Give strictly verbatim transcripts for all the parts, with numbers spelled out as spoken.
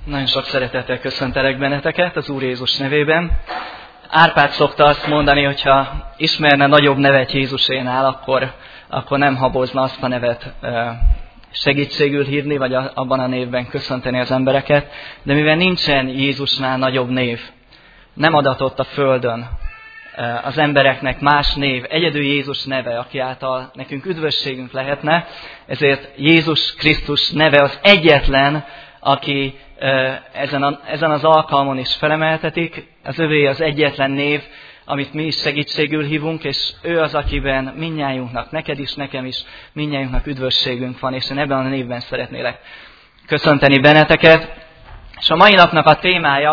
Nagyon sok szeretettel köszöntelek benneteket az Úr Jézus nevében. Árpád szokta azt mondani, hogyha ismerne nagyobb nevet Jézusénál, akkor, akkor nem habozna azt a nevet segítségül hívni, vagy abban a névben köszönteni az embereket. De mivel nincsen Jézusnál nagyobb név, nem adatott a földön az embereknek más név, egyedül Jézus neve, aki által nekünk üdvösségünk lehetne, ezért Jézus Krisztus neve az egyetlen, aki ezen, a, ezen az alkalmon is felemeltetik. Az övé az egyetlen név, amit mi is segítségül hívunk, és ő az, akiben mindnyájunknak, neked is, nekem is, mindnyájunknak üdvösségünk van, és én ebben a névben szeretnélek köszönteni benneteket. És a mai napnak a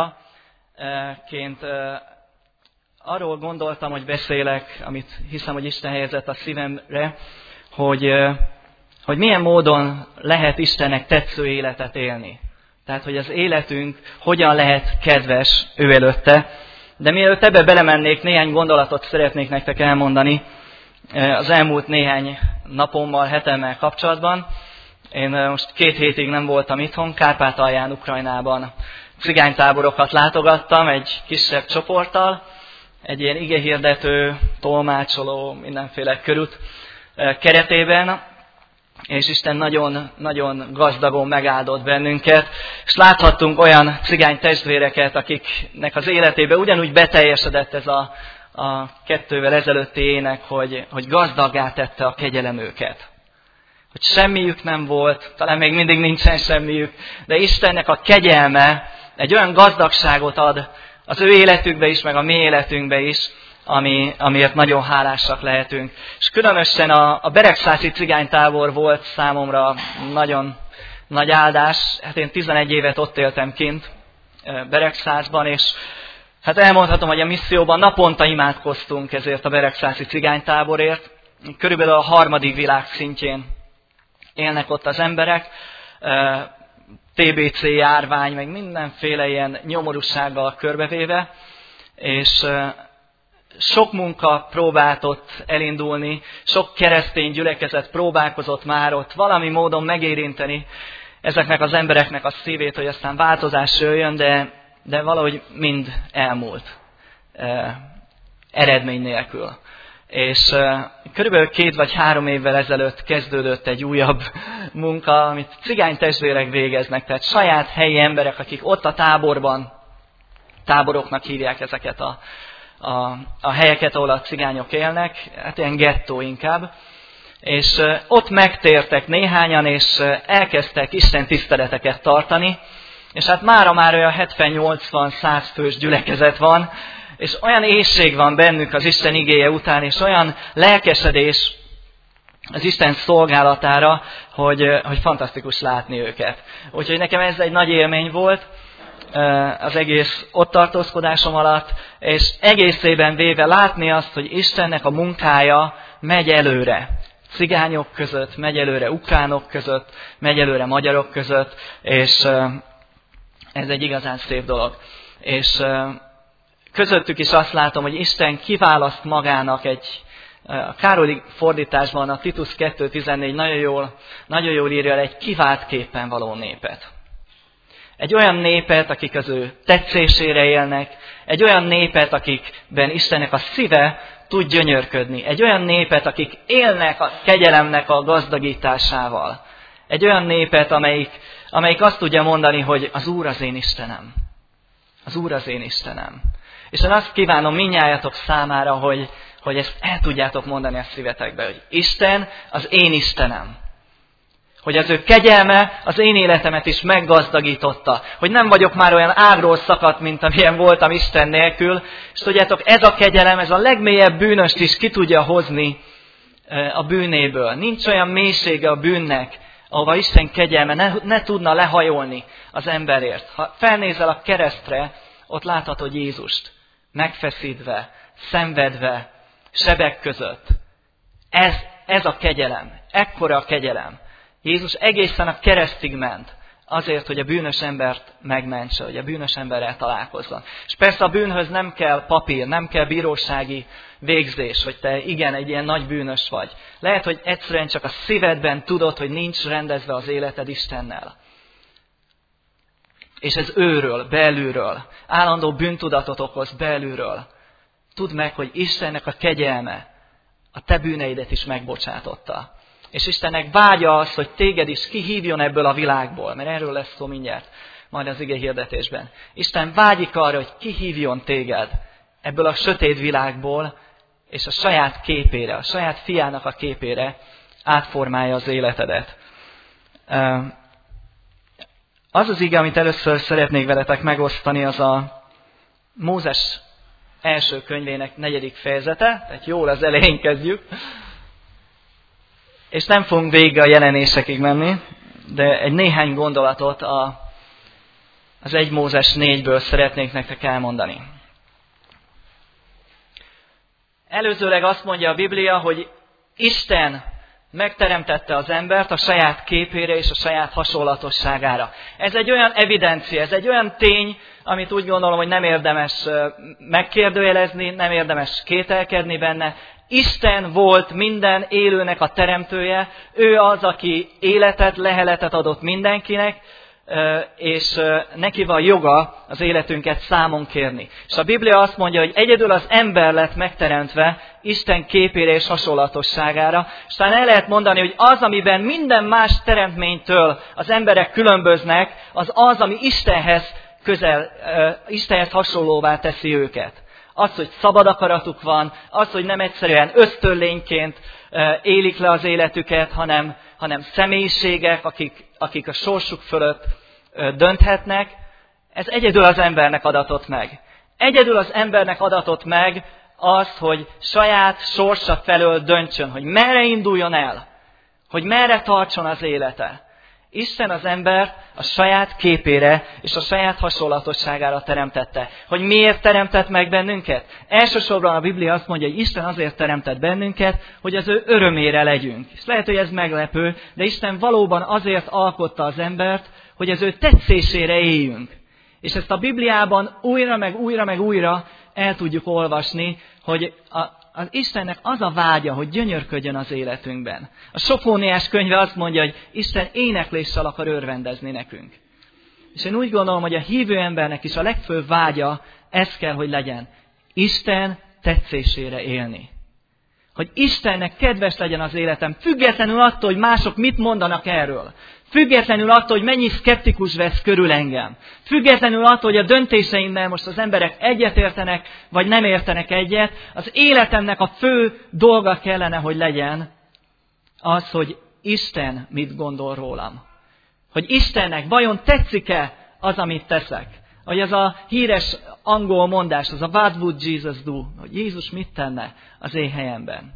témájaként arról gondoltam, hogy beszélek, amit hiszem, hogy Isten helyezett a szívemre, hogy, hogy milyen módon lehet Istennek tetsző életet élni. Tehát, hogy az életünk hogyan lehet kedves ő előtte. De mielőtt ebbe belemennék, néhány gondolatot szeretnék nektek elmondani az elmúlt néhány napommal, hetemmel kapcsolatban. Én most két hétig nem voltam itthon, Kárpátalján, Ukrajnában cigánytáborokat látogattam egy kisebb csoporttal, egy ilyen igehirdető, tolmácsoló, mindenféle körút keretében, és Isten nagyon, nagyon gazdagon megáldott bennünket, és láthattunk olyan cigány testvéreket, akiknek az életébe ugyanúgy beteljesedett ez a, a kettővel ezelőtti ének, hogy, hogy gazdaggá tette a kegyelem őket. Hogy semmiük nem volt, talán még mindig nincsen semmiük, de Istennek a kegyelme egy olyan gazdagságot ad az ő életükbe is, meg a mi életünkbe is, ami, amiért nagyon hálásak lehetünk. És különösen a, a beregszászi cigánytábor volt számomra nagyon nagy áldás. Hát én tizenegy évet ott éltem kint Beregszászban, és hát elmondhatom, hogy a misszióban naponta imádkoztunk ezért a beregszászi cigánytáborért. Körülbelül a harmadik világ szintjén élnek ott az emberek. té bé cé járvány, meg mindenféle ilyen nyomorúsággal körbevéve, és sok munka próbált ott elindulni, sok keresztény gyülekezet próbálkozott már ott valami módon megérinteni ezeknek az embereknek a szívét, hogy aztán változás jöjjön, de, de valahogy mind elmúlt, eh, eredmény nélkül. És eh, körülbelül két vagy három évvel ezelőtt kezdődött egy újabb munka, amit cigány testvérek végeznek, tehát saját helyi emberek, akik ott a táborban, táboroknak hívják ezeket a A, a helyeket, ahol a cigányok élnek, hát ilyen gettó inkább, és uh, ott megtértek néhányan, és uh, elkezdtek Isten tiszteleteket tartani, és hát mára már olyan hetven-nyolcvan-száz fős gyülekezet van, és olyan éhség van bennük az Isten igéje után, és olyan lelkesedés az Isten szolgálatára, hogy, uh, hogy fantasztikus látni őket. Úgyhogy nekem ez egy nagy élmény volt az egész ott tartózkodásom alatt, és egészében véve látni azt, hogy Istennek a munkája megy előre. Cigányok között, megy előre ukránok között, megy előre magyarok között, és ez egy igazán szép dolog. És közöttük is azt látom, hogy Isten kiválaszt magának egy, a Károli fordításban a Titus kettő tizennégy nagyon jól, nagyon jól írja egy kiváltképpen való népet. Egy olyan népet, akik az ő tetszésére élnek, egy olyan népet, akikben Istennek a szíve tud gyönyörködni, egy olyan népet, akik élnek a kegyelemnek a gazdagításával, egy olyan népet, amelyik, amelyik azt tudja mondani, hogy az Úr az én Istenem. Az Úr az én Istenem. És én azt kívánom mindnyájatok számára, hogy, hogy ezt el tudjátok mondani a szívetekbe, hogy Isten az én Istenem. Hogy az ő kegyelme az én életemet is meggazdagította. Hogy nem vagyok már olyan ágról szakadt, mint amilyen voltam Isten nélkül. És tudjátok, ez a kegyelem, ez a legmélyebb bűnöst is ki tudja hozni a bűnéből. Nincs olyan mélysége a bűnnek, ahova Isten kegyelme ne, ne tudna lehajolni az emberért. Ha felnézel a keresztre, ott láthatod Jézust megfeszítve, szenvedve, sebek között. Ez, ez a kegyelem, ekkora a kegyelem. Jézus egészen a keresztig ment azért, hogy a bűnös embert megmentse, hogy a bűnös emberrel találkozzon. És persze a bűnhöz nem kell papír, nem kell bírósági végzés, hogy te igen, egy ilyen nagy bűnös vagy. Lehet, hogy egyszerűen csak a szívedben tudod, hogy nincs rendezve az életed Istennel. És ez őről, belülről, állandó bűntudatot okoz belülről. Tudd meg, hogy Istennek a kegyelme a te bűneidet is megbocsátotta. És Istennek vágya az, hogy téged is kihívjon ebből a világból, mert erről lesz szó mindjárt, majd az ige hirdetésben. Isten vágyik arra, hogy kihívjon téged ebből a sötét világból, és a saját képére, a saját fiának a képére átformálja az életedet. Az az ige, amit először szeretnék veletek megosztani, az a Mózes első könyvének negyedik fejezete, tehát jól az elején kezdjük. És nem fogunk végig a jelenésekig menni, de egy néhány gondolatot a, az egy Mózes négyből szeretnék nektek elmondani. Előzőleg azt mondja a Biblia, hogy Isten megteremtette az embert a saját képére és a saját hasonlatosságára. Ez egy olyan evidencia, ez egy olyan tény, amit úgy gondolom, hogy nem érdemes megkérdőjelezni, nem érdemes kételkedni benne. Isten volt minden élőnek a teremtője, ő az, aki életet, leheletet adott mindenkinek, és neki van joga az életünket számon kérni. És a Biblia azt mondja, hogy egyedül az ember lett megteremtve Isten képére és hasonlatosságára, és talán el lehet mondani, hogy az, amiben minden más teremtménytől az emberek különböznek, az az, ami Istenhez közel, Istenhez hasonlóvá teszi őket. Az, hogy szabad akaratuk van, az, hogy nem egyszerűen ösztönlényként élik le az életüket, hanem, hanem személyiségek, akik, akik a sorsuk fölött dönthetnek, ez egyedül az embernek adatott meg. Egyedül az embernek adatott meg az, hogy saját sorsa felől döntsön, hogy merre induljon el, hogy merre tartson az élete. Isten az embert a saját képére és a saját hasonlatosságára teremtette. Hogy miért teremtett meg bennünket? Elsősorban a Biblia azt mondja, hogy Isten azért teremtett bennünket, hogy az ő örömére legyünk. És lehet, hogy ez meglepő, de Isten valóban azért alkotta az embert, hogy az ő tetszésére éljünk. És ezt a Bibliában újra meg újra meg újra el tudjuk olvasni, hogy a az Istennek az a vágya, hogy gyönyörködjön az életünkben. A Sofóniás könyve azt mondja, hogy Isten énekléssel akar örvendezni nekünk. És én úgy gondolom, hogy a hívő embernek is a legfőbb vágya ez kell, hogy legyen. Isten tetszésére élni. Hogy Istennek kedves legyen az életem, függetlenül attól, hogy mások mit mondanak erről. Függetlenül attól, hogy mennyi szkeptikus vesz körül engem. Függetlenül attól, hogy a döntéseimmel most az emberek egyetértenek, vagy nem értenek egyet. Az életemnek a fő dolga kellene, hogy legyen az, hogy Isten mit gondol rólam. Hogy Istennek vajon tetszik-e az, amit teszek. Hogy az a híres angol mondás, az a What would Jesus do? Hogy Jézus mit tenne az én helyemben.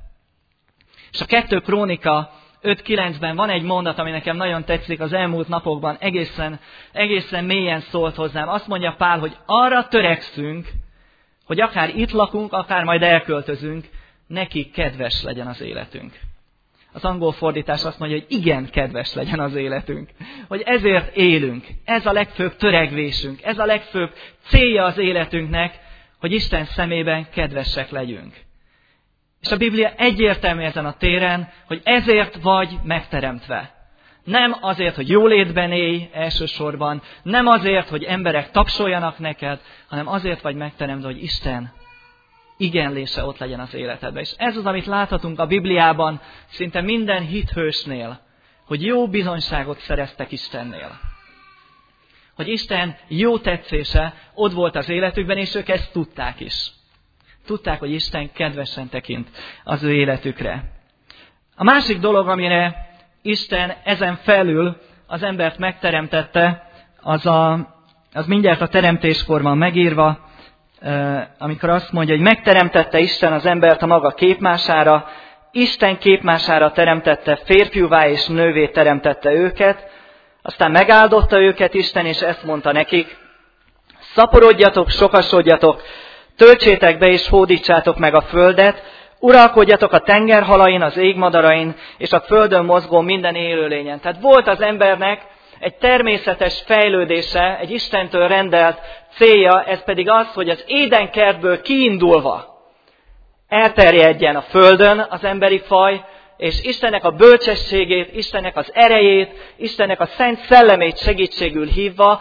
És a kettő Krónika öt kilencben van egy mondat, ami nekem nagyon tetszik, az elmúlt napokban egészen, egészen mélyen szólt hozzám. Azt mondja Pál, hogy arra törekszünk, hogy akár itt lakunk, akár majd elköltözünk, neki kedves legyen az életünk. Az angol fordítás azt mondja, hogy igen, kedves legyen az életünk. Hogy ezért élünk. Ez a legfőbb törekvésünk. Ez a legfőbb célja az életünknek, hogy Isten szemében kedvesek legyünk. És a Biblia egyértelmű ezen a téren, hogy ezért vagy megteremtve. Nem azért, hogy jólétben élj elsősorban, nem azért, hogy emberek tapsoljanak neked, hanem azért vagy megteremtve, hogy Isten igenlése ott legyen az életedben. És ez az, amit láthatunk a Bibliában szinte minden hithősnél, hogy jó bizonyságot szereztek Istennél. Hogy Isten jó tetszése ott volt az életükben, és ők ezt tudták is. Tudták, hogy Isten kedvesen tekint az ő életükre. A másik dolog, amire Isten ezen felül az embert megteremtette, az, a, az mindjárt a teremtéskor van megírva, amikor azt mondja, hogy megteremtette Isten az embert a maga képmására, Isten képmására teremtette, férfiúvá és nővé teremtette őket, aztán megáldotta őket Isten, és ezt mondta nekik, szaporodjatok, sokasodjatok, töltsétek be és hódítsátok meg a földet, uralkodjatok a tengerhalain, az égmadarain, és a földön mozgó minden élőlényen. Tehát volt az embernek egy természetes fejlődése, egy Istentől rendelt célja, ez pedig az, hogy az édenkertből kiindulva elterjedjen a földön az emberi faj, és Istennek a bölcsességét, Istennek az erejét, Istennek a szent szellemét segítségül hívva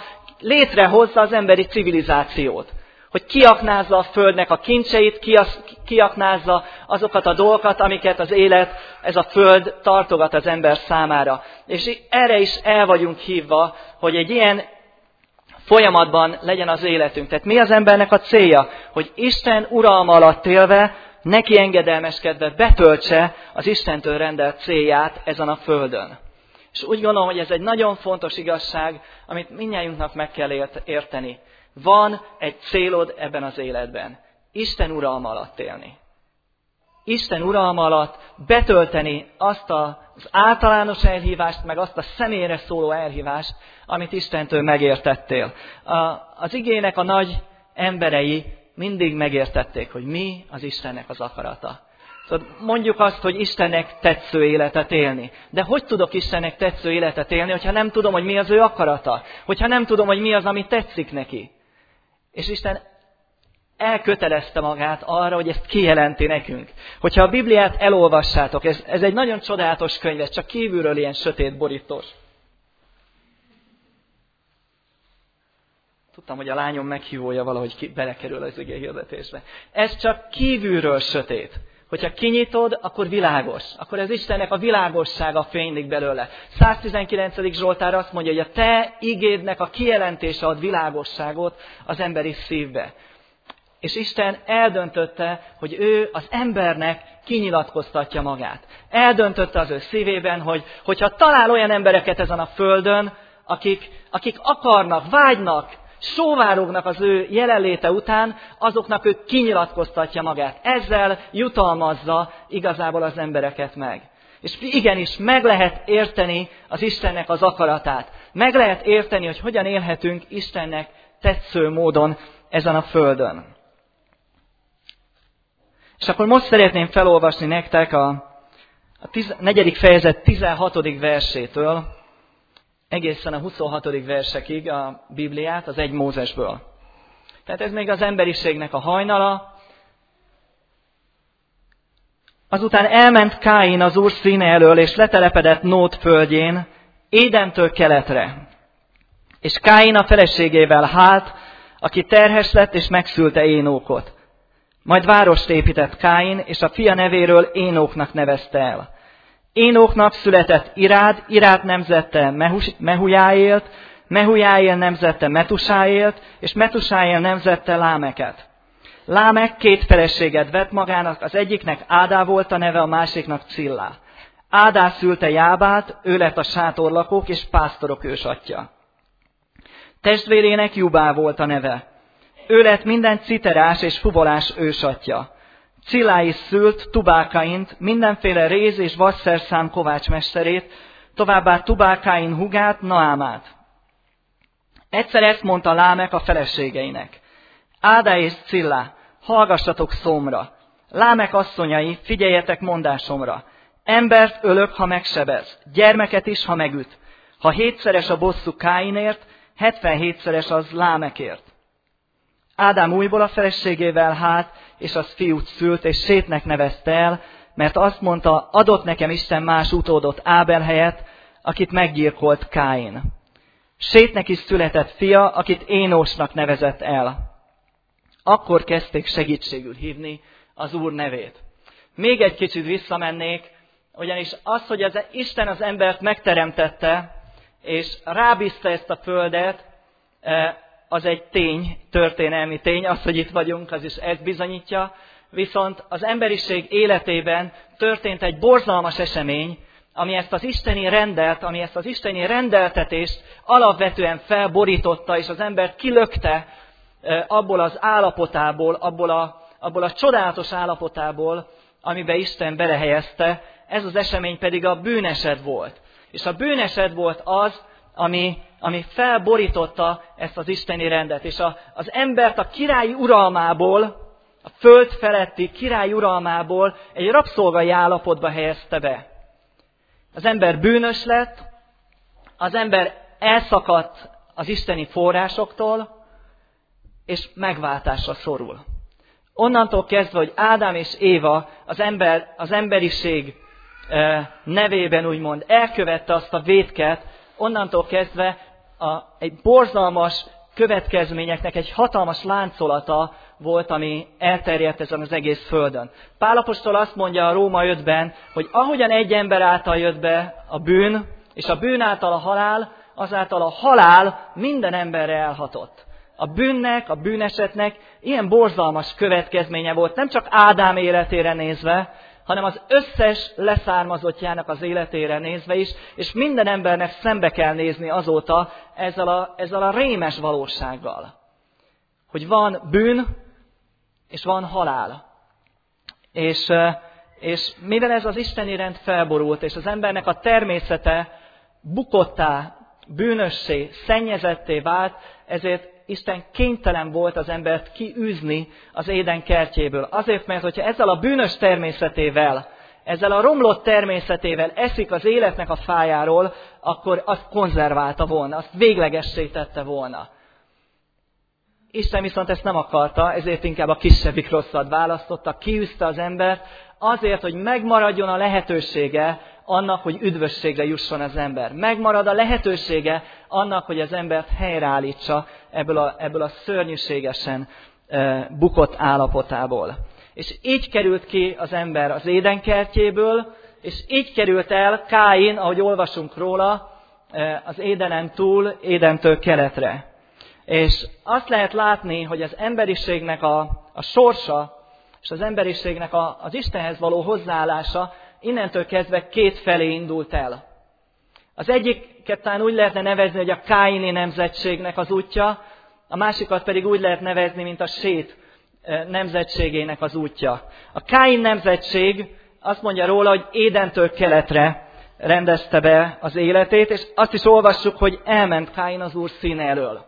létrehozza az emberi civilizációt. Hogy kiaknázza a földnek a kincseit, kiaknázza azokat a dolgokat, amiket az élet, ez a föld tartogat az ember számára. És erre is el vagyunk hívva, hogy egy ilyen folyamatban legyen az életünk. Tehát mi az embernek a célja? Hogy Isten uralma alatt élve, neki engedelmeskedve betöltse az Istentől rendelt célját ezen a földön. És úgy gondolom, hogy ez egy nagyon fontos igazság, amit mindnyájunknak meg kell érteni. Van egy célod ebben az életben. Isten uralma alatt élni. Isten uralma alatt betölteni azt az általános elhívást, meg azt a személyre szóló elhívást, amit Istentől megértettél. Az igének a nagy emberei mindig megértették, hogy mi az Istennek az akarata. Szóval mondjuk azt, hogy Istennek tetsző életet élni. De hogy tudok Istennek tetsző életet élni, hogyha nem tudom, hogy mi az ő akarata? Hogyha nem tudom, hogy mi az, ami tetszik neki? És Isten elkötelezte magát arra, hogy ezt kijelenti nekünk. Hogyha a Bibliát elolvassátok, ez, ez egy nagyon csodálatos könyv, ez csak kívülről ilyen sötét borítós. Tudtam, hogy a lányom meghívója valahogy ki, belekerül az ige hirdetésbe. Ez csak kívülről sötét. Hogyha kinyitod, akkor világos. Akkor ez Istennek a világossága fénylik belőle. száztizenkilencedik Zsoltár azt mondja, hogy a te igédnek a kijelentése ad világosságot az emberi szívbe. És Isten eldöntötte, hogy ő az embernek kinyilatkoztatja magát. Eldöntötte az ő szívében, hogy hogyha talál olyan embereket ezen a földön, akik, akik akarnak, vágynak, sóvárognak az ő jelenléte után, azoknak ő kinyilatkoztatja magát. Ezzel jutalmazza igazából az embereket meg. És igenis meg lehet érteni az Istennek az akaratát. Meg lehet érteni, hogy hogyan élhetünk Istennek tetsző módon ezen a földön. És akkor most szeretném felolvasni nektek a, a tiz, negyedik fejezet tizenhatodik versétől, egészen a huszonhatodik versekig a Bibliát, az egy Mózesből. Tehát ez még az emberiségnek a hajnala. Azután elment Káin az Úr színe elől, és letelepedett Nód földjén, Édentől keletre. És Káin a feleségével hált, aki terhes lett, és megszülte Énókot. Majd várost épített Káin, és a fia nevéről Énóknak nevezte el. Énóknak született Irád, Irád nemzette Mehujáélt, Mehujáél nemzette Metusáélt, és Metusáél nemzette Lámeket. Lámek két feleséget vett magának, az egyiknek Ádá volt a neve, a másiknak Cillá. Ádá szülte Jábát, ő lett a sátorlakók és pásztorok ősatja. Testvérének Jubá volt a neve. Ő lett minden citerás és fuvolás ősatja. Cillá is szült Tubálkaint, mindenféle réz és vasszerszám kovácsmesterét, továbbá Tubálkain hugát, Naámát. Egyszer ezt mondta Lámek a feleségeinek. Ádá és Cillá, hallgassatok szómra. Lámek asszonyai, figyeljetek mondásomra. Embert ölök, ha megsebez, gyermeket is, ha megüt. Ha hétszeres a bosszú Káinért, hetvenhétszeres az Lámekért. Ádám újból a feleségével hát, és az fiút szült, és Sétnek nevezte el, mert azt mondta, adott nekem Isten más utódot Ábel helyett, akit meggyilkolt Káin. Sétnek is született fia, akit Énósnak nevezett el. Akkor kezdték segítségül hívni az Úr nevét. Még egy kicsit visszamennék, ugyanis az, hogy az Isten az embert megteremtette, és rábízta ezt a földet, az egy tény, történelmi tény, az, hogy itt vagyunk, az is ezt bizonyítja. Viszont az emberiség életében történt egy borzalmas esemény, ami ezt az isteni rendelt, ami ezt az isteni rendeltetést alapvetően felborította, és az embert kilökte abból az állapotából, abból a, abból a csodálatos állapotából, amiben Isten belehelyezte. Ez az esemény pedig a bűneset volt. És a bűneset volt az, ami, ami felborította ezt az isteni rendet. És a, az embert a királyi uralmából, a föld feletti királyi uralmából egy rabszolgai állapotba helyezte be. Az ember bűnös lett, az ember elszakadt az isteni forrásoktól, és megváltásra szorul. Onnantól kezdve, hogy Ádám és Éva az, ember, az emberiség nevében úgymond elkövette azt a vétket, onnantól kezdve a, egy borzalmas következményeknek egy hatalmas láncolata volt, ami elterjedt ezen az egész földön. Pál apostol azt mondja a Róma ötben, hogy ahogyan egy ember által jött be a bűn, és a bűn által a halál, azáltal a halál minden emberre elhatott. A bűnnek, a bűnesetnek ilyen borzalmas következménye volt, nem csak Ádám életére nézve, hanem az összes leszármazottjának az életére nézve is, és minden embernek szembe kell nézni azóta ezzel a, ezzel a rémes valósággal. Hogy van bűn, és van halál. És, és mivel ez az isteni rend felborult, és az embernek a természete bukottá, bűnössé, szennyezetté vált, ezért Isten kénytelen volt az embert kiűzni az Éden kertjéből. Azért, mert hogyha ezzel a bűnös természetével, ezzel a romlott természetével eszik az életnek a fájáról, akkor azt konzerválta volna, azt véglegessé tette volna. Isten viszont ezt nem akarta, ezért inkább a kisebbik rosszat választotta, kiűzte az embert, azért, hogy megmaradjon a lehetősége annak, hogy üdvösségre jusson az ember. Megmarad a lehetősége annak, hogy az embert helyreállítsa ebből a, ebből a szörnyűségesen e, bukott állapotából. És így került ki az ember az Éden kertjéből, és így került el Káin, ahogy olvasunk róla, e, az Édenen túl, Édentől keletre. És azt lehet látni, hogy az emberiségnek a, a sorsa, és az emberiségnek a, az Istenhez való hozzáállása innentől kezdve két felé indult el. Az egyiket talán úgy lehetne nevezni, hogy a káini nemzetségnek az útja, a másikat pedig úgy lehet nevezni, mint a Sét nemzetségének az útja. A Káin nemzetség azt mondja róla, hogy Édentől keletre rendezte be az életét, és azt is olvassuk, hogy elment Káin az Úr színe elől.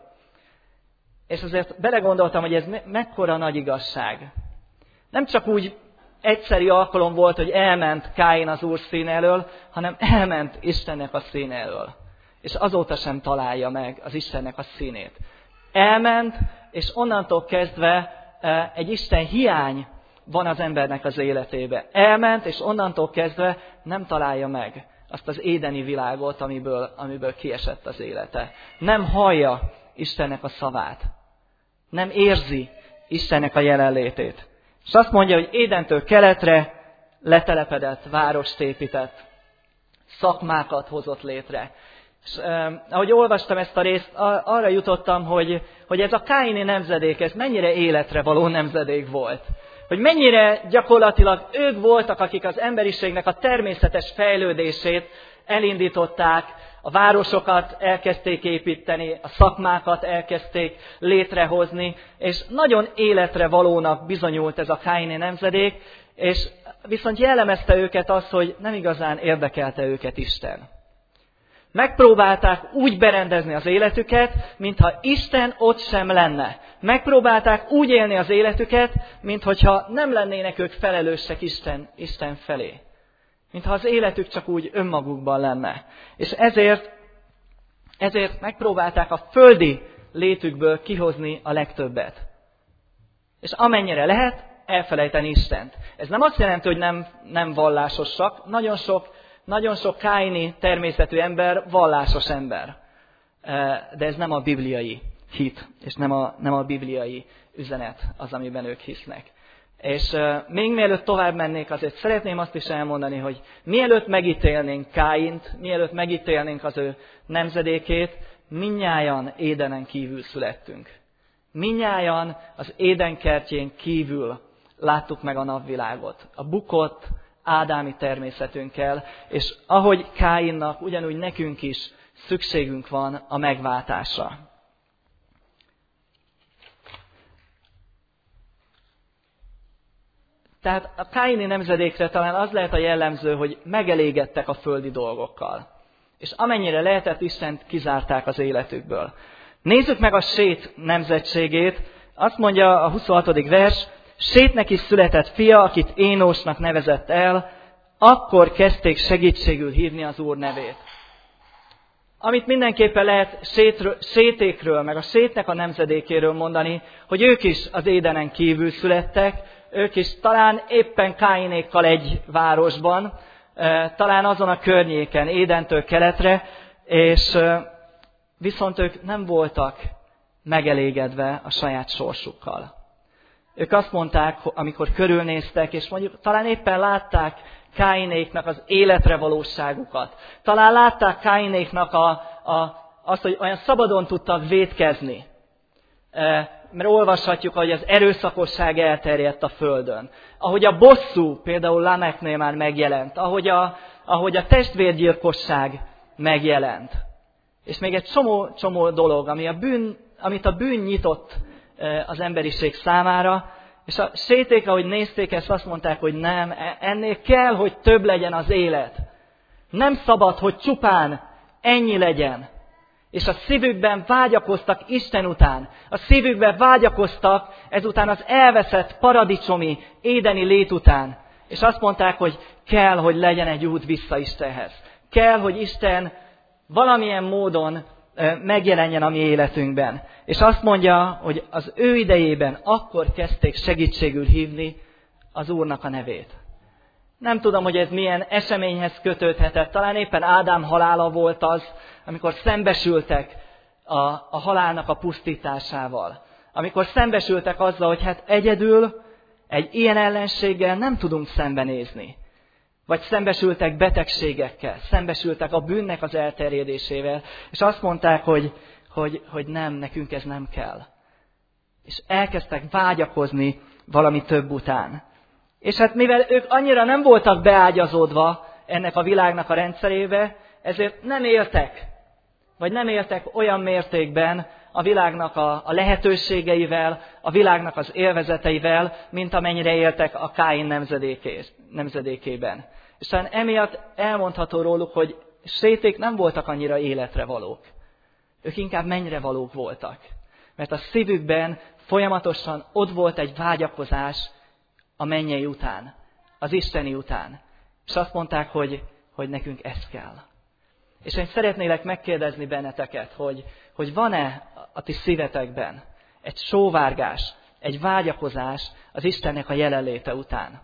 És azért belegondoltam, hogy ez me- mekkora nagy igazság. Nem csak úgy egyszeri alkalom volt, hogy elment Káin az Úr színe elől, hanem elment Istennek a színe elől. És azóta sem találja meg az Istennek a színét. Elment, és onnantól kezdve egy Isten hiány van az embernek az életébe. Elment, és onnantól kezdve nem találja meg azt az édeni világot, amiből, amiből kiesett az élete. Nem hallja Istennek a szavát. Nem érzi Istennek a jelenlétét. És azt mondja, hogy Édentől keletre letelepedett, várost épített, szakmákat hozott létre. És eh, ahogy olvastam ezt a részt, arra jutottam, hogy, hogy ez a káini nemzedék, ez mennyire életre való nemzedék volt. Hogy mennyire gyakorlatilag ők voltak, akik az emberiségnek a természetes fejlődését elindították, a városokat elkezdték építeni, a szakmákat elkezdték létrehozni, és nagyon életre valónak bizonyult ez a káini nemzedék, és viszont jellemezte őket az, hogy nem igazán érdekelte őket Isten. Megpróbálták úgy berendezni az életüket, mintha Isten ott sem lenne. Megpróbálták úgy élni az életüket, mintha nem lennének ők felelősek Isten, Isten felé. Mintha az életük csak úgy önmagukban lenne. És ezért, ezért megpróbálták a földi létükből kihozni a legtöbbet. És amennyire lehet, elfelejteni Istent. Ez nem azt jelenti, hogy nem, nem vallásosak. Nagyon sok, nagyon sok káini természetű ember vallásos ember. De ez nem a bibliai hit, és nem a, nem a bibliai üzenet az, amiben ők hisznek. És uh, még mielőtt tovább mennék, azért szeretném azt is elmondani, hogy mielőtt megítélnénk Káint, mielőtt megítélnénk az ő nemzedékét, mindnyájan Édenen kívül születtünk. Mindnyájan az Éden kertjén kívül láttuk meg a napvilágot, a bukott ádámi természetünkkel, és ahogy Káinnak, ugyanúgy nekünk is szükségünk van a megváltásra. Tehát a káini nemzedékre talán az lehet a jellemző, hogy megelégedtek a földi dolgokkal. És amennyire lehetett, Istent kizárták az életükből. Nézzük meg a Sét nemzetségét. Azt mondja a huszonhatodik vers, Sétnek is született fia, akit Énosnak nevezett el, akkor kezdték segítségül hívni az Úr nevét. Amit mindenképpen lehet Sétről, Sétékről, meg a Sétnek a nemzedékéről mondani, hogy ők is az Édenen kívül születtek, ők is talán éppen Káinékkal egy városban, talán azon a környéken, Édentől keletre, és, viszont ők nem voltak megelégedve a saját sorsukkal. Ők azt mondták, amikor körülnéztek, és mondjuk talán éppen látták Káinéknak az életre valóságukat. Talán látták Káinéknak a, a, azt, hogy olyan szabadon tudtak vétkezni. Mert olvashatjuk, hogy az erőszakosság elterjedt a földön. Ahogy a bosszú például Lameknél már megjelent. Ahogy a, ahogy a testvérgyilkosság megjelent. És még egy csomó, csomó dolog, ami a bűn, amit a bűn nyitott az emberiség számára. És a séték, ahogy nézték ezt, azt mondták, hogy nem, ennél kell, hogy több legyen az élet. Nem szabad, hogy csupán ennyi legyen. És a szívükben vágyakoztak Isten után. A szívükben vágyakoztak ezután az elveszett paradicsomi, édeni lét után. És azt mondták, hogy kell, hogy legyen egy út vissza Istenhez. Kell, hogy Isten valamilyen módon megjelenjen a mi életünkben. És azt mondja, hogy az ő idejében akkor kezdték segítségül hívni az Úrnak a nevét. Nem tudom, hogy ez milyen eseményhez kötődhetett. Talán éppen Ádám halála volt az, amikor szembesültek a, a halálnak a pusztításával. Amikor szembesültek azzal, hogy hát egyedül egy ilyen ellenséggel nem tudunk szembenézni. Vagy szembesültek betegségekkel, szembesültek a bűnnek az elterjedésével, és azt mondták, hogy, hogy, hogy nem, nekünk ez nem kell. És elkezdtek vágyakozni valami több után. És hát mivel ők annyira nem voltak beágyazódva ennek a világnak a rendszerébe, ezért nem éltek, vagy nem éltek olyan mértékben a világnak a, a lehetőségeivel, a világnak az élvezeteivel, mint amennyire éltek a Káin nemzedékében. És talán emiatt elmondható róluk, hogy séték nem voltak annyira életre valók. Ők inkább mennyre valók voltak. Mert a szívükben folyamatosan ott volt egy vágyakozás a mennyei után, az isteni után. És azt mondták, hogy, hogy nekünk ez kell. És én szeretnélek megkérdezni benneteket, hogy, hogy van-e a ti szívetekben egy sóvárgás, egy vágyakozás az Istennek a jelenléte után.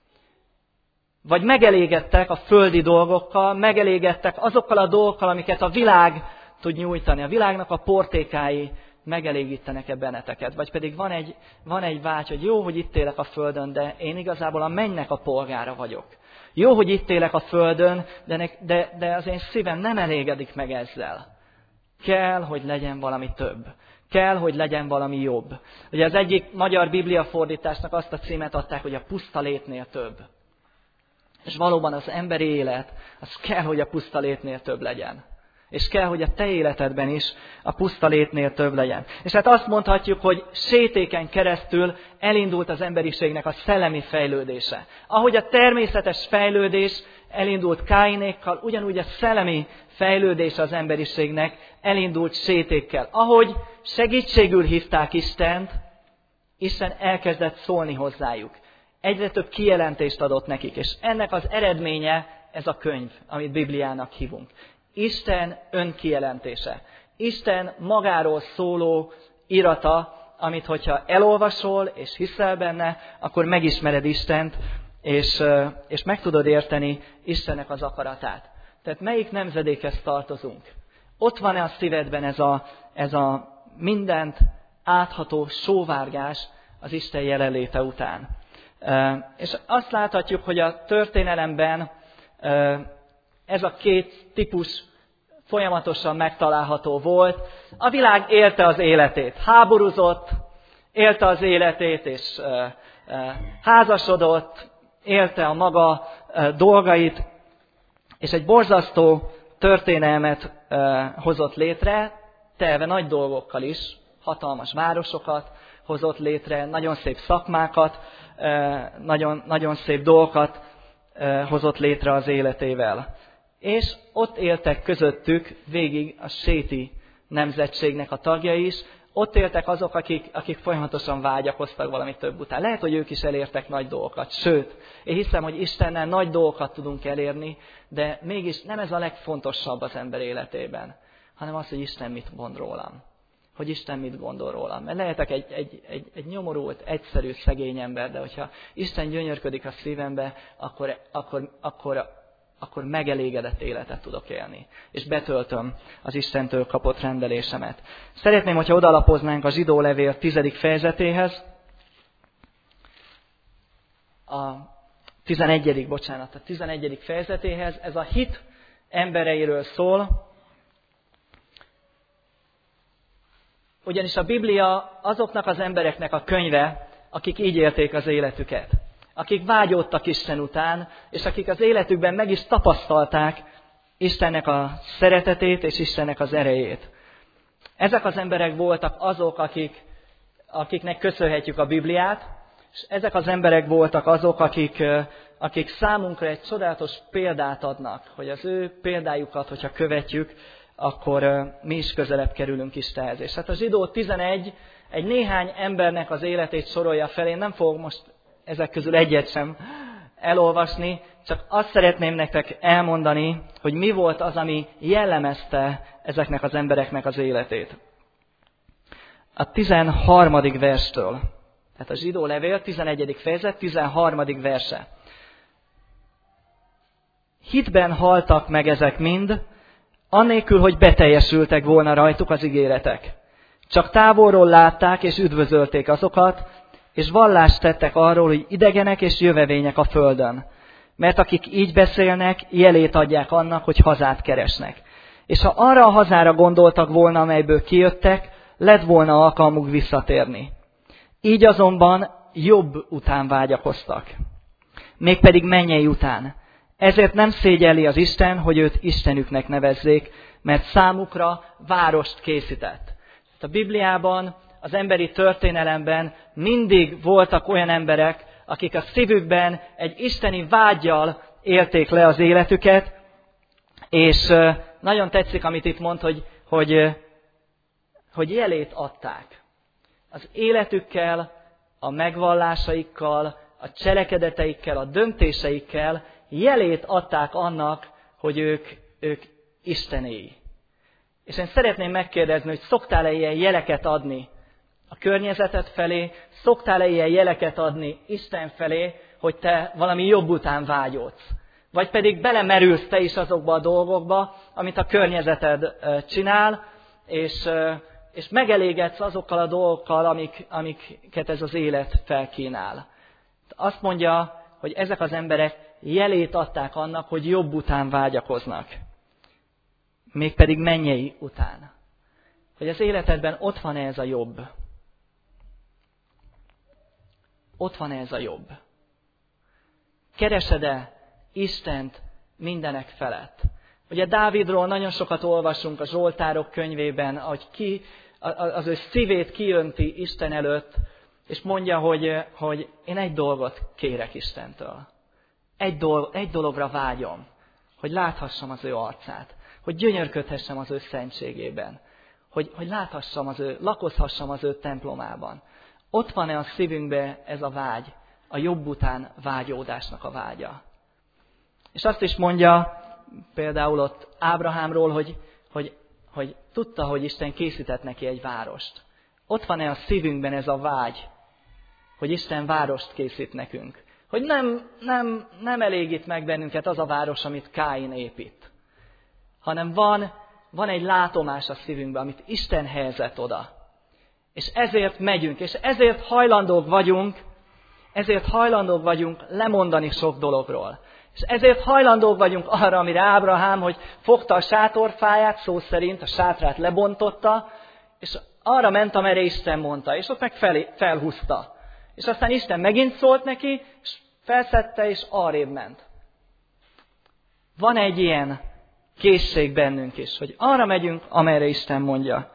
Vagy megelégedtek a földi dolgokkal, megelégedtek azokkal a dolgokkal, amiket a világ tud nyújtani. A világnak a portékái megelégítenek-e benneteket. Vagy pedig van egy, van egy vágy, hogy jó, hogy itt élek a földön, de én igazából a mennynek a polgára vagyok. Jó, hogy itt élek a földön, de, ne, de, de az én szívem nem elégedik meg ezzel. Kell, hogy legyen valami több. Kell, hogy legyen valami jobb. Ugye az egyik magyar bibliafordításnak azt a címet adták, hogy a puszta létnél több. És valóban az emberi élet, az kell, hogy a puszta létnél több legyen. És kell, hogy a te életedben is a puszta létnél több legyen. És hát azt mondhatjuk, hogy sétéken keresztül elindult az emberiségnek a szellemi fejlődése. Ahogy a természetes fejlődés elindult Káinékkal, ugyanúgy a szellemi fejlődése az emberiségnek elindult sétékkel. Ahogy segítségül hívták Istent, Isten elkezdett szólni hozzájuk. Egyre több kijelentést adott nekik, és ennek az eredménye ez a könyv, amit Bibliának hívunk. Isten önkijelentése. Isten magáról szóló irata, amit hogyha elolvasol és hiszel benne, akkor megismered Istent, és, és meg tudod érteni Istennek az akaratát. Tehát melyik nemzedékhez tartozunk? Ott van-e a szívedben ez a, ez a mindent átható sóvárgás az Isten jelenléte után? És azt láthatjuk, hogy a történelemben ez a két típus folyamatosan megtalálható volt. A világ élte az életét, háborúzott, élte az életét, és házasodott, élte a maga dolgait, és egy borzasztó történelmet hozott létre, telve nagy dolgokkal is, hatalmas városokat hozott létre, nagyon szép szakmákat, nagyon, nagyon szép dolgokat hozott létre az életével. És ott éltek közöttük végig a séti nemzetségnek a tagjai is, ott éltek azok, akik, akik folyamatosan vágyakoztak valami több után. Lehet, hogy ők is elértek nagy dolgokat. Sőt, én hiszem, hogy Istennel nagy dolgokat tudunk elérni, de mégis nem ez a legfontosabb az ember életében, hanem az, hogy Isten mit mond rólam. Hogy Isten mit gondol rólam. Mert lehetek egy, egy, egy, egy nyomorult, egyszerű, szegény ember, de hogyha Isten gyönyörködik a szívembe, akkor, akkor, akkor akkor megelégedett életet tudok élni. És betöltöm az Istentől kapott rendelésemet. Szeretném, hogyha odalapoznánk a Zsidó levél tizedik fejezetéhez. A tizenegyedik bocsánat, a tizenegyedik fejezetéhez. Ez a hit embereiről szól. Ugyanis a Biblia azoknak az embereknek a könyve, akik így élték az életüket. Akik vágyódtak Isten után, és akik az életükben meg is tapasztalták Istennek a szeretetét és Istennek az erejét. Ezek az emberek voltak azok, akik, akiknek köszönhetjük a Bibliát, és ezek az emberek voltak azok, akik, akik számunkra egy csodálatos példát adnak, hogy az ő példájukat, hogyha követjük, akkor mi is közelebb kerülünk Istenhez. És hát a Zsidó tizenegy egy néhány embernek az életét sorolja fel. Én nem fogok most ezek közül egyet sem elolvasni, csak azt szeretném nektek elmondani, hogy mi volt az, ami jellemezte ezeknek az embereknek az életét. A tizenharmadik verstől, tehát a Zsidó levél tizenegyedik fejezet, tizenharmadik verse. Hitben haltak meg ezek mind, annélkül, hogy beteljesültek volna rajtuk az ígéretek. Csak távolról látták és üdvözölték azokat, és vallást tettek arról, hogy idegenek és jövevények a földön. Mert akik így beszélnek, jelét adják annak, hogy hazát keresnek. És ha arra a hazára gondoltak volna, amelyből kijöttek, lett volna alkalmuk visszatérni. Így azonban jobb után vágyakoztak. Mégpedig mennyei után. Ezért nem szégyelli az Isten, hogy őt Istenüknek nevezzék, mert számukra várost készített. A Bibliában, az emberi történelemben mindig voltak olyan emberek, akik a szívükben egy isteni vággyal élték le az életüket, és nagyon tetszik, amit itt mond, hogy, hogy, hogy jelét adták. Az életükkel, a megvallásaikkal, a cselekedeteikkel, a döntéseikkel jelét adták annak, hogy ők, ők istenéi. És én szeretném megkérdezni, hogy szoktál-e ilyen jeleket adni a környezeted felé, szoktál-e ilyen jeleket adni Isten felé, hogy te valami jobb után vágyódsz? Vagy pedig belemerülsz te is azokba a dolgokba, amit a környezeted csinál, és, és megelégedsz azokkal a dolgokkal, amik, amiket ez az élet felkínál. Azt mondja, hogy ezek az emberek jelét adták annak, hogy jobb után vágyakoznak. Mégpedig mennyei után. Hogy az életedben ott van-e ez a jobb? Ott van-e ez a jobb? Keresed-e Istent mindenek felett? Ugye Dávidról nagyon sokat olvasunk a Zsoltárok könyvében, ahogy ki, az ő szívét kijönti Isten előtt, és mondja, hogy, hogy én egy dolgot kérek Istentől. Egy, dolog, egy dologra vágyom, hogy láthassam az ő arcát, hogy gyönyörködhessem az ő szentségében, hogy, hogy láthassam az ő, lakozhassam az ő templomában. Ott van-e a szívünkbe ez a vágy, a jobb után vágyódásnak a vágya? És azt is mondja például ott Ábrahámról, hogy, hogy, hogy tudta, hogy Isten készített neki egy várost. Ott van-e a szívünkben ez a vágy, hogy Isten várost készít nekünk? Hogy nem, nem, nem elégít meg bennünket az a város, amit Káin épít, hanem van, van egy látomás a szívünkben, amit Isten helyezett oda. És ezért megyünk, és ezért hajlandók vagyunk, ezért hajlandók vagyunk lemondani sok dologról. És ezért hajlandók vagyunk arra, amire Ábrahám, hogy fogta a sátorfáját, szó szerint a sátrát lebontotta, és arra ment, amerre Isten mondta, és ott meg fel, felhúzta. És aztán Isten megint szólt neki, és felszedte, és arrébb ment. Van egy ilyen készség bennünk is, hogy arra megyünk, amerre Isten mondja.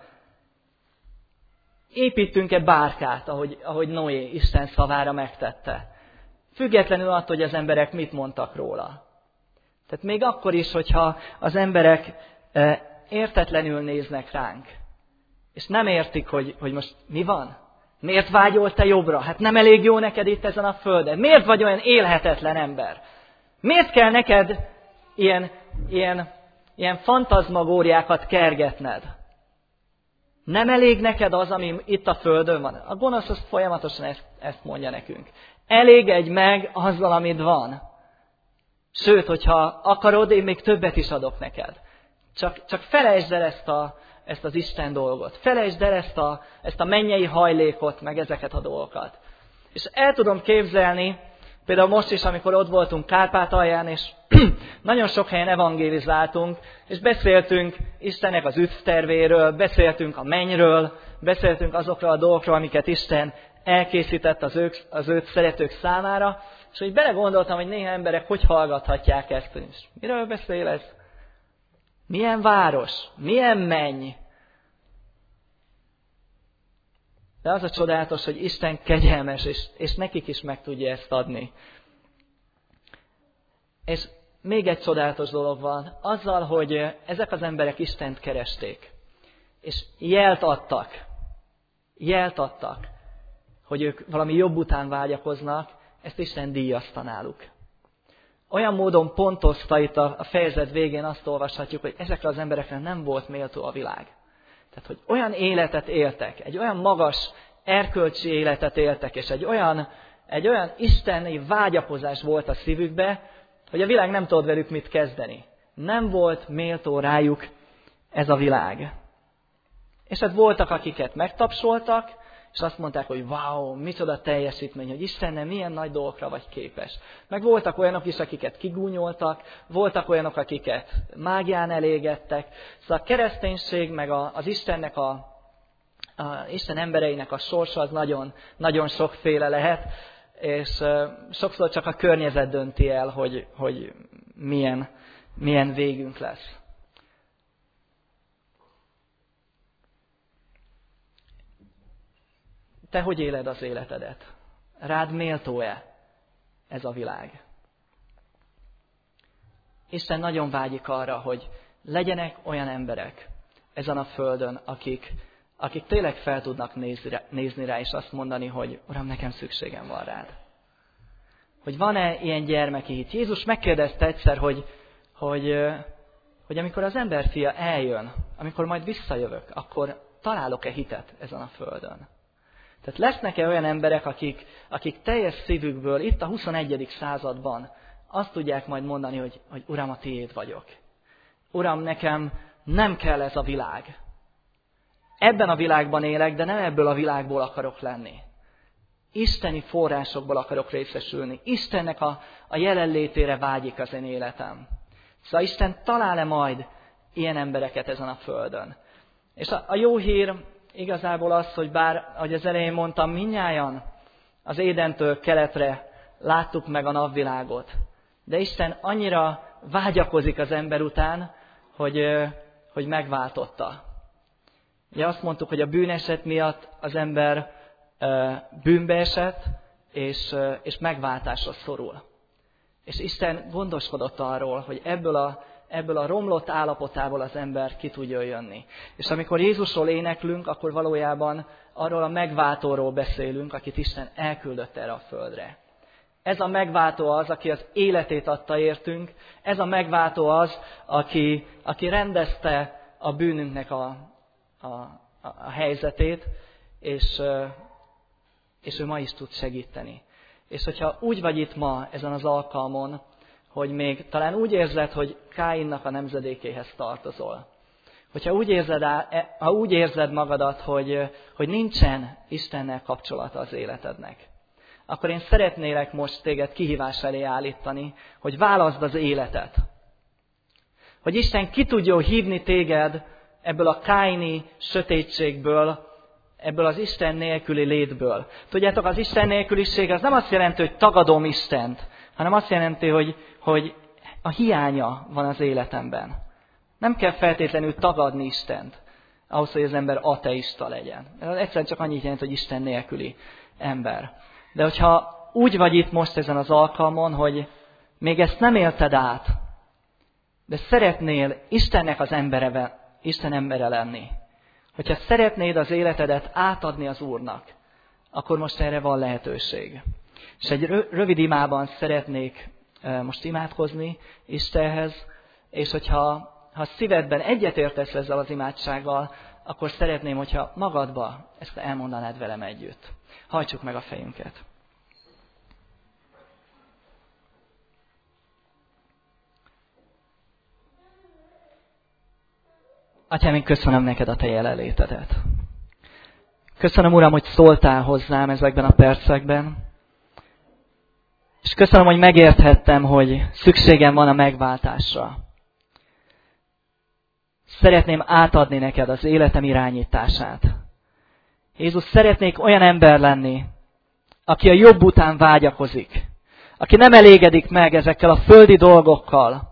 Építünk-e bárkát, ahogy, ahogy Noé Isten szavára megtette? Függetlenül attól, hogy az emberek mit mondtak róla. Tehát még akkor is, hogyha az emberek értetlenül néznek ránk, és nem értik, hogy, hogy most mi van? Miért vágyol te jobbra? Hát nem elég jó neked itt ezen a földön. Miért vagy olyan élhetetlen ember? Miért kell neked ilyen, ilyen, ilyen fantazmagóriákat kergetned? Nem elég neked az, ami itt a földön van? A gonosz az folyamatosan ezt, ezt mondja nekünk. Elégedj meg azzal, amit van. Sőt, hogyha akarod, én még többet is adok neked. Csak, csak felejtsd el ezt, a, ezt az Isten dolgot. Felejtsd el ezt a, ezt a mennyei hajlékot, meg ezeket a dolgokat. És el tudom képzelni, például most is, amikor ott voltunk Kárpátalján, és nagyon sok helyen evangélizáltunk, és beszéltünk Istennek az üdvtervéről, beszéltünk a mennyről, beszéltünk azokról a dolgokról, amiket Isten elkészített az ők, az őt szeretők számára, és hogy belegondoltam, hogy néha emberek hogy hallgathatják ezt. És miről beszél ez? Milyen város? Milyen menny? De az a csodálatos, hogy Isten kegyelmes, és, és nekik is meg tudja ezt adni. És még egy csodálatos dolog van, azzal, hogy ezek az emberek Istent keresték, és jelt adtak, jelt adtak, hogy ők valami jobb után vágyakoznak, ezt Isten díjazta náluk. Olyan módon pontozta itt a, a fejezet végén, azt olvashatjuk, hogy ezekre az emberekre nem volt méltó a világ. Tehát, hogy olyan életet éltek, egy olyan magas erkölcsi életet éltek, és egy olyan, egy olyan isteni vágyakozás volt a szívükbe, hogy a világ nem tudott velük mit kezdeni. Nem volt méltó rájuk ez a világ. És hát voltak, akiket megtapsoltak, és azt mondták, hogy wow, micsoda teljesítmény, hogy Istennel milyen nagy dolgokra vagy képes. Meg voltak olyanok is, akiket kigúnyoltak, voltak olyanok, akiket mágián elégettek. Szóval a kereszténység, meg a, az Istennek a, a Isten embereinek a sorsa az nagyon, nagyon sokféle lehet, és uh, sokszor csak a környezet dönti el, hogy, hogy milyen, milyen végünk lesz. Te hogy éled az életedet? Rád méltó-e ez a világ? Isten nagyon vágyik arra, hogy legyenek olyan emberek ezen a földön, akik, akik tényleg fel tudnak nézni rá, nézni rá, és azt mondani, hogy Uram, nekem szükségem van rád. Hogy van-e ilyen gyermeki hit? Jézus megkérdezte egyszer, hogy, hogy, hogy amikor az emberfia eljön, amikor majd visszajövök, akkor találok-e hitet ezen a földön? Tehát lesznek-e olyan emberek, akik, akik teljes szívükből itt a huszonegyedik században azt tudják majd mondani, hogy, hogy Uram, a tiéd vagyok. Uram, nekem nem kell ez a világ. Ebben a világban élek, de nem ebből a világból akarok lenni. Isteni forrásokból akarok részesülni. Istennek a, a jelenlétére vágyik az én életem. Szóval Isten talál-e majd ilyen embereket ezen a földön? És a, a jó hír igazából az, hogy bár, ahogy az elején mondtam, mindnyájan az Édentől keletre láttuk meg a napvilágot. De Isten annyira vágyakozik az ember után, hogy, hogy megváltotta. Ugye azt mondtuk, hogy a bűneset miatt az ember bűnbe esett, és, és megváltásra szorul. És Isten gondoskodott arról, hogy ebből a, ebből a romlott állapotából az ember ki tudjon jönni. És amikor Jézusról éneklünk, akkor valójában arról a megváltóról beszélünk, akit Isten elküldött erre a földre. Ez a megváltó az, aki az életét adta értünk, ez a megváltó az, aki, aki rendezte a bűnünknek a, a, a helyzetét, és, és ő ma is tud segíteni. És hogyha úgy vagy itt ma ezen az alkalmon, hogy még talán úgy érzed, hogy Káinnak a nemzedékéhez tartozol. Hogyha úgy érzed, ha úgy érzed magadat, hogy, hogy nincsen Istennel kapcsolata az életednek, akkor én szeretnélek most téged kihívás elé állítani, hogy válaszd az életet. Hogy Isten ki tudja hívni téged ebből a káini sötétségből, ebből az Isten nélküli létből. Tudjátok, az Isten nélküliség az nem azt jelenti, hogy tagadom Istent, hanem azt jelenti, hogy, hogy a hiánya van az életemben. Nem kell feltétlenül tagadni Istent, ahhoz, hogy az ember ateista legyen. Ez egyszerűen csak annyit jelent, hogy Isten nélküli ember. De hogyha úgy vagy itt most ezen az alkalmon, hogy még ezt nem élted át, de szeretnél Istennek az embere, Isten embere lenni, hogyha szeretnéd az életedet átadni az Úrnak, akkor most erre van lehetőség. És egy rövid imában szeretnék most imádkozni Istenhez, és hogyha ha szívedben egyetértesz ezzel az imádsággal, akkor szeretném, hogyha magadba ezt elmondanád velem együtt. Hajtsuk meg a fejünket. Atyám, én köszönöm neked a te jelenlétedet. Köszönöm, Uram, hogy szóltál hozzám ezekben a percekben. És köszönöm, hogy megérthettem, hogy szükségem van a megváltásra. Szeretném átadni neked az életem irányítását. Jézus, szeretnék olyan ember lenni, aki a jobb után vágyakozik. Aki nem elégedik meg ezekkel a földi dolgokkal.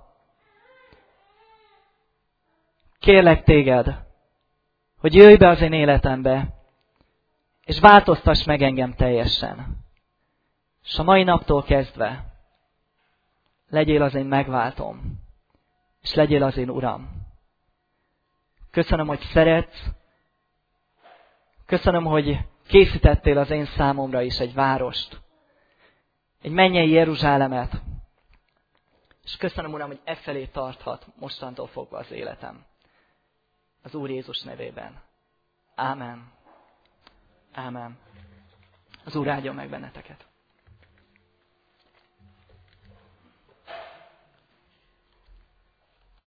Kérlek téged, hogy jöjj be az én életembe, és változtass meg engem teljesen. És a mai naptól kezdve legyél az én megváltom, és legyél az én Uram. Köszönöm, hogy szeretsz, köszönöm, hogy készítettél az én számomra is egy várost, egy mennyei Jeruzsálemet, és köszönöm, Uram, hogy e felé tarthat mostantól fogva az életem. Az Úr Jézus nevében. Ámen. Ámen. Az Úr áldjon meg benneteket.